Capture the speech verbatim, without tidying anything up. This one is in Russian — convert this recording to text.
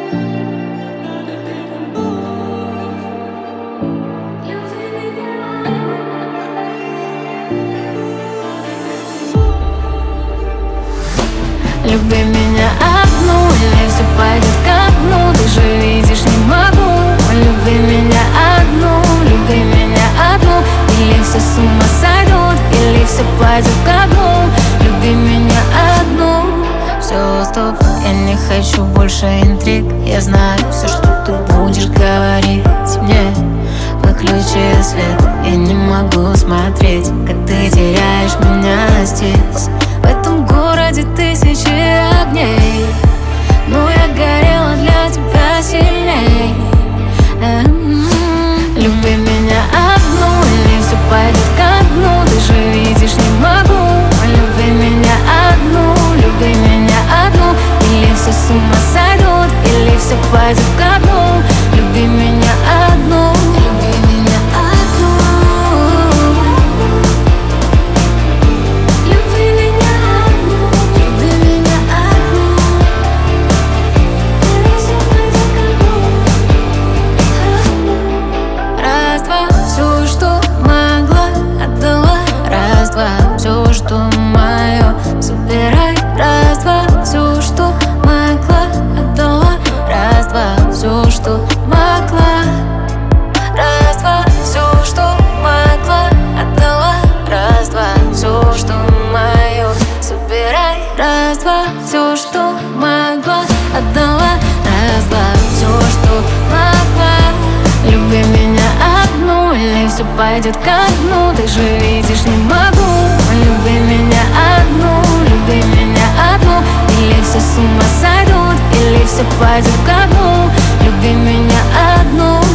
Люби меня одну, или все пойдет ко дну. Ты же видишь, не могу. Люби меня одну, люби меня одну. Или все с ума сойдут, или все пойдет ко дну. Люби меня одну. Все, стоп, я не хочу больше интриг. Я знаю все, что ты будешь говорить мне. Выключи свет, я не могу смотреть, как ты теряешь меня здесь. В этом городе тысячи огней, но я горела для тебя сильней. М-м-м. Люби меня одну, или все пойдет ко дну. Ты же видишь, не могу. Люби меня одну, люби меня одну. Или все с ума сойдут, или все пойдет ко дну. Люби меня одну. Все, что мое, забирай. Раз, два, все, что могла, отдала. Раз, два, все, что могла. Раз, два, все, что могла, отдала. Раз, два, все, что мое, забирай. Раз, два, все, что могла, отдала. Раз, два, все, что могла. Люби меня одну, или все пойдет ко дну. Ты же видишь, не могу. Люби меня одну, люби меня одну. Или все с ума сойдут, или все пойдет ко дну. Люби меня одну.